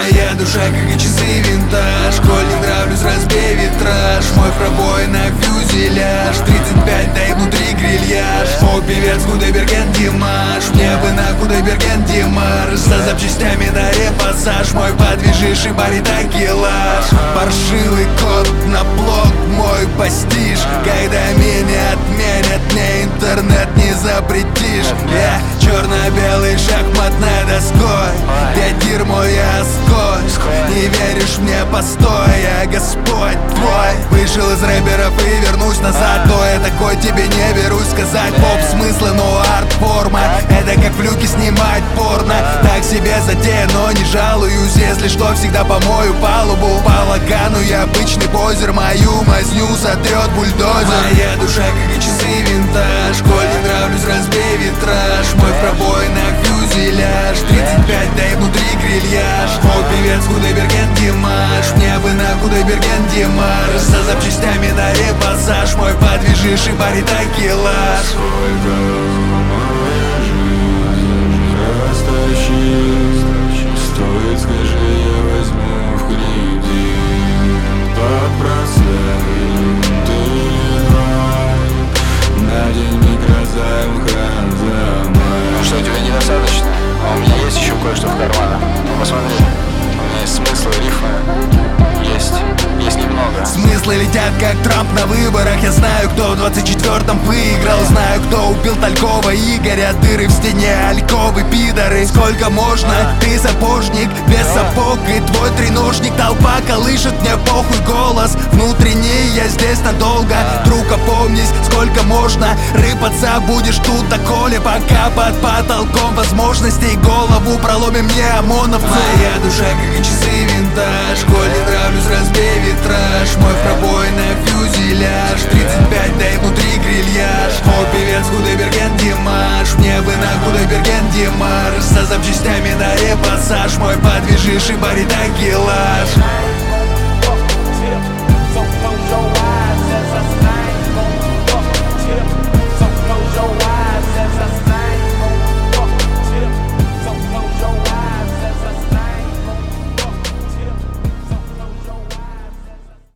Моя душа, как и часы винтаж. Коль не нравлюсь, разбей витраж. Мой пробоина фюзеляж. 35, да и внутри грильяж. Мой певец Кудайберген Димаш. Мне бы на Кудайберген Димаш. За запчастями на репассаж. Мой подвижишь барит акилаж. Паршивый кот на блок, мой постиж. Когда меня отменят, мне интернет не запретишь. Я черно-белый шахматной доской. Пятир мой осколь. Не веришь мне, постой, я Господь твой. Вышел из рэперов и вернусь назад. То я такой, тебе не берусь сказать. Поп смысла, но арт-форма. Это как в люке снимать порно. Так себе затея, но не жалуюсь. Если что, всегда помою палубу. По лагану я обычный позер. Мою мазню сотрет бульдозер. Моя душа, как и часы винтаж. Коль не нравлюсь, разбей витраж. Мой пробоина фюзеляж. 35, да и внутри грильяж. Мой певец Кудайберген Димаш. Мне бы на Кудайберген Димаш. За запчастями на репассаж. Мой подвижишь и барит акилаж. Сколько моя жизнь растащит. Стоит, скажи, я возьму в кредит под процент или два. На день микрозайм хранзамай. Что, тебе недостаточно? А у меня есть еще кое-что в карманах. Посмотри, у меня есть смыслы, рифмы. Есть немного. Смыслы летят, как Трамп на выборах. Я знаю, кто в 24-м выиграл. Знаю, кто убил Талькова, Игоря. Дыры в стене, альковы, пидоры. Сколько можно? Ты сапожник, без сапог. И твой треножник. Толпа колышет, мне похуй голос. Внутренний, я здесь надолго. Друг, опомнись, сколько можно? Рыпаться будешь тут доколе, пока под потолком возможностей. Голову проломим мне ОМОНовцы. Моя душа, как и часы винтаж. Коль не нравлюсь, разбей витраж. Мой пробоина фюзеляж. 35, да и внутри грильяж. Мой певец Кудайберген Димаш. Мне бы на Кудайберген Димаш. За запчастями на репассаж. Мой подвижишь и барит акилаж.